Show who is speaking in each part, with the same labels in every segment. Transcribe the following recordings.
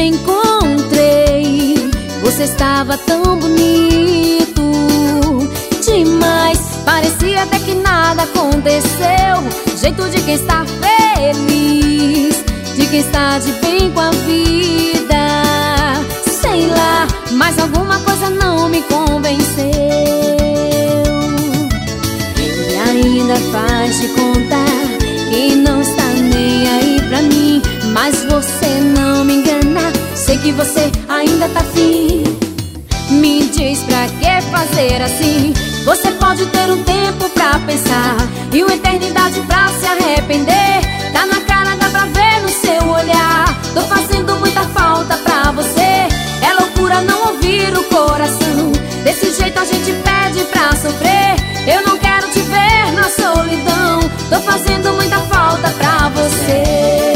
Speaker 1: encontrei, você estava tão bonito demais. Parecia até que nada aconteceu. Jeito de quem está feliz, de quem está de bem com a vida. Sei lá, mas alguma coisa não me convenceu. E ainda faz de contar que não está nem aí pra mim. Mas você não me engana, sei que você ainda tá afim. Me diz pra que fazer assim? Você pode ter um tempo pra pensar e uma eternidade pra se arrepender. Tá na cara, dá pra ver no seu olhar. Tô fazendo muita falta pra você. É loucura não ouvir o coração. Desse jeito a gente pede pra sofrer. Eu não quero te ver na solidão. Tô fazendo muita falta pra você.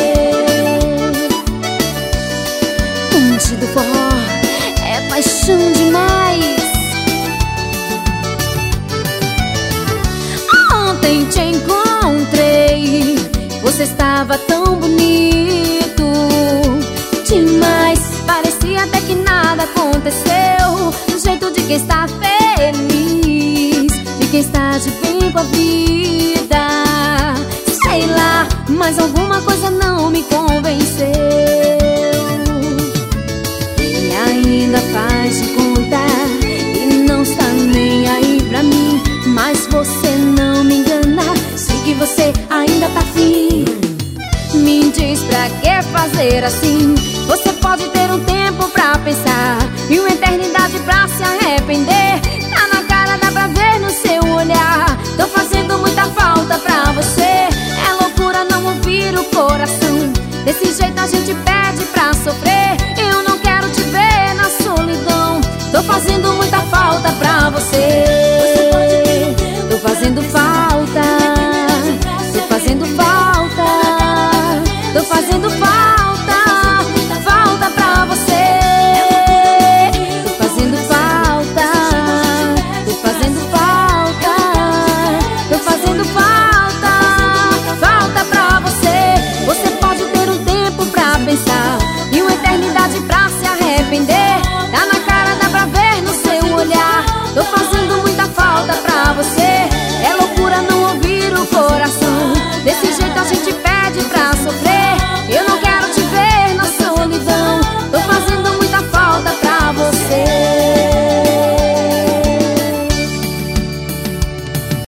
Speaker 1: Ponte do forró é paixão demais. Ontem te encontrei, você estava tão bonito demais. Parecia até que nada aconteceu. Do jeito de quem está feliz, de quem está de bem com a vida. Sei lá, mas alguma coisa não me convenceu. E ainda faz de contar e não está nem aí pra mim. Mas você não me engana, sei que você ainda tá afim. Me diz pra que fazer assim?